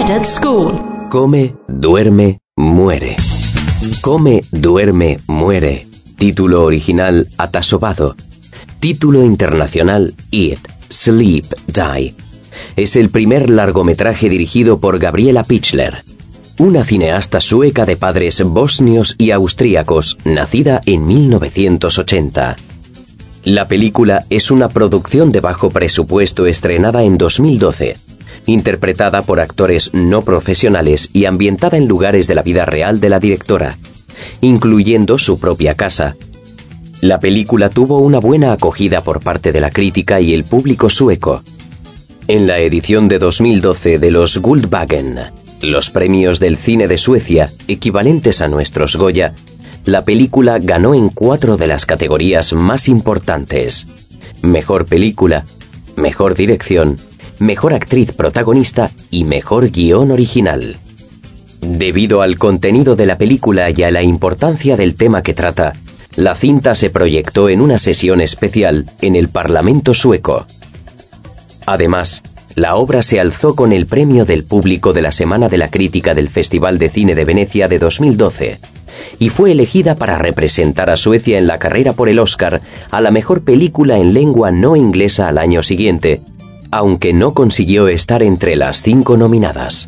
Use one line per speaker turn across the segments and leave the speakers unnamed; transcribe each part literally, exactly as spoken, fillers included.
dead at school.
Come, duerme, muere. Come, duerme, muere. Título original Atasobado. Título internacional Eat, Sleep, Die. Es el primer largometraje dirigido por Gabriela Pichler, una cineasta sueca de padres bosnios y austríacos, nacida en mil novecientos ochenta. La película es una producción de bajo presupuesto estrenada en dos mil doce, interpretada por actores no profesionales y ambientada en lugares de la vida real de la directora, incluyendo su propia casa. La película tuvo una buena acogida por parte de la crítica y el público sueco. En la edición de dos mil doce de los Guldbaggen, los premios del cine de Suecia, equivalentes a nuestros Goya, la película ganó en cuatro de las categorías más importantes: Mejor Película, Mejor Dirección, Mejor Actriz Protagonista y Mejor Guión Original. Debido al contenido de la película y a la importancia del tema que trata, la cinta se proyectó en una sesión especial en el Parlamento sueco. Además, la obra se alzó con el premio del público de la Semana de la Crítica del Festival de Cine de Venecia de dos mil doce y fue elegida para representar a Suecia en la carrera por el Oscar a la mejor película en lengua no inglesa al año siguiente, aunque no consiguió estar entre las cinco nominadas.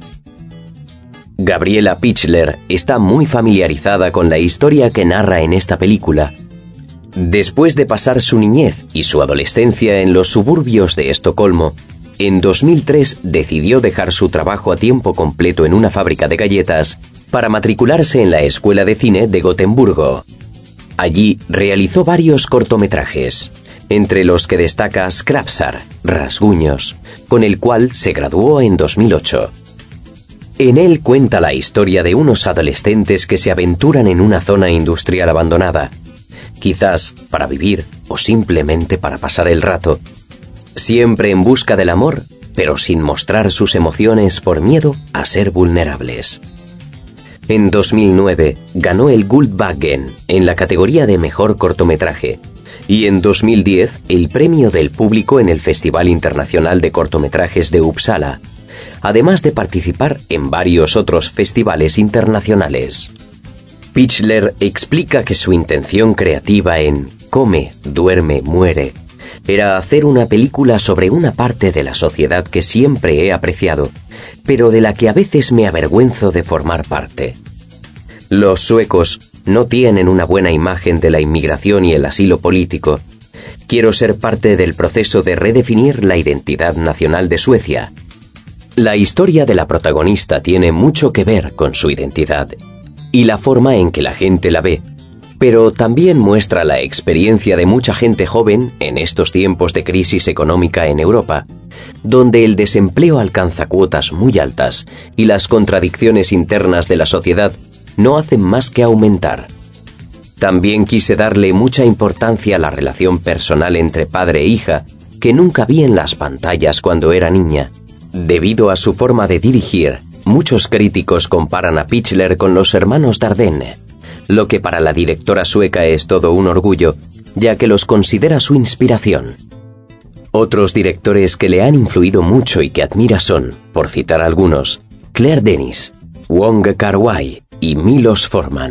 Gabriela Pichler está muy familiarizada con la historia que narra en esta película. Después de pasar su niñez y su adolescencia en los suburbios de Estocolmo, en dos mil tres decidió dejar su trabajo a tiempo completo en una fábrica de galletas para matricularse en la Escuela de Cine de Gotemburgo. Allí realizó varios cortometrajes, entre los que destaca Skrapsar, Rasguños, con el cual se graduó en dos mil ocho. En él cuenta la historia de unos adolescentes que se aventuran en una zona industrial abandonada, quizás para vivir o simplemente para pasar el rato, siempre en busca del amor, pero sin mostrar sus emociones por miedo a ser vulnerables. En dos mil nueve ganó el Guldbaggen en la categoría de Mejor Cortometraje y en dos mil diez el premio del público en el Festival Internacional de Cortometrajes de Uppsala, además de participar en varios otros festivales internacionales. Pichler explica que su intención creativa en Come, duerme, muere era hacer una película sobre una parte de la sociedad que siempre he apreciado, pero de la que a veces me avergüenzo de formar parte. Los suecos no tienen una buena imagen de la inmigración y el asilo político. Quiero ser parte del proceso de redefinir la identidad nacional de Suecia. La historia de la protagonista tiene mucho que ver con su identidad y la forma en que la gente la ve, pero también muestra la experiencia de mucha gente joven en estos tiempos de crisis económica en Europa, donde el desempleo alcanza cuotas muy altas y las contradicciones internas de la sociedad no hacen más que aumentar. También quise darle mucha importancia a la relación personal entre padre e hija, que nunca vi en las pantallas cuando era niña. Debido a su forma de dirigir, muchos críticos comparan a Pichler con los hermanos Dardenne, lo que para la directora sueca es todo un orgullo, ya que los considera su inspiración. Otros directores que le han influido mucho y que admira son, por citar algunos, Claire Denis, Wong Kar-wai y Milos Forman.